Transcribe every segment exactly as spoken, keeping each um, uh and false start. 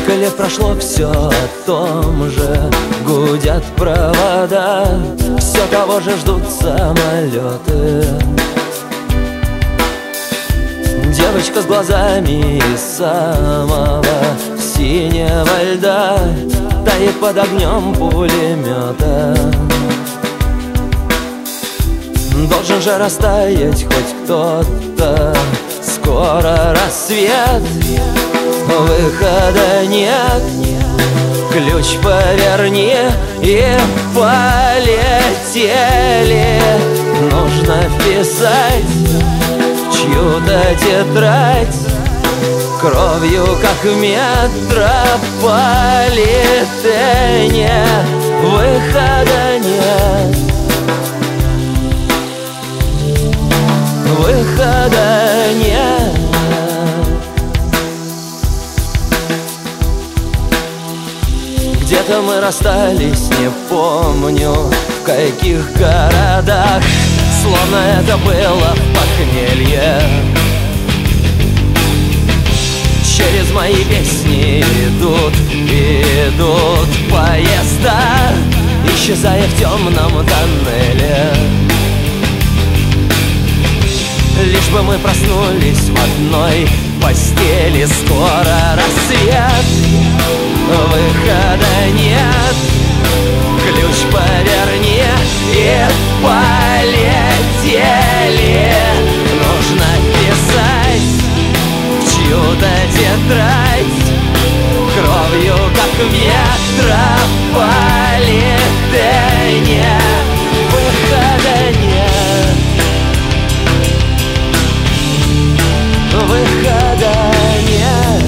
Сколько лет прошло, все о том же. Гудят провода, все того же ждут самолеты. Девочка с глазами из самого синего льда тает под огнем пулемета. Должен же растаять хоть кто-то. Скоро рассвет, выхода нет. Ключ поверни и полетели. Нужно вписать в чью-то тетрадь кровью, как в метрополитене. Выхода нет. Выхода нет. Где-то мы расстались, не помню в каких городах. Словно это было похмелье. Через мои песни идут, идут поезда, исчезая в темном тоннеле. Лишь бы мы проснулись в одной постели. Скоро рассвет, выхода нет. Ключ поверни и полетели. Нужно писать в чью-то тетрадь кровью, как в метрополитене. Выхода нет. Выхода нет.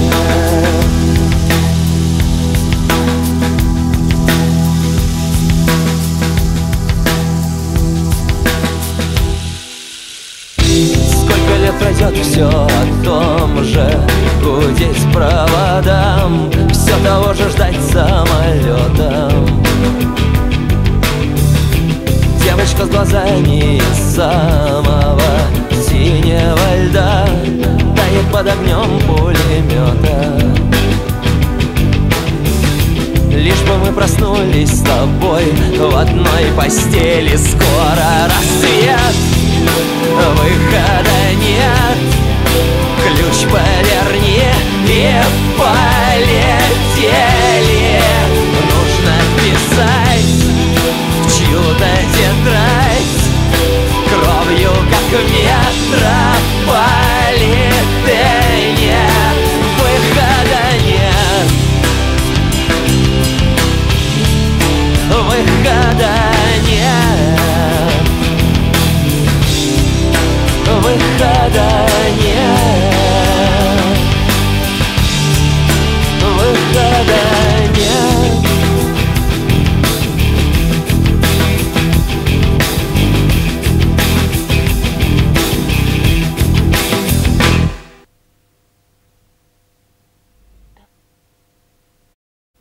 Сколько лет пройдет, все о том же. Гудеть проводам, все того же ждать самолетом. Девочка с глазами из самого синего льда тает под огнем пулемета. Лишь бы мы проснулись с тобой в одной постели. Скоро рассвет, выхода нет. Ключ поверни и полетели. Нужно писать в чью-то тетрадь кровью, как в метрополитене.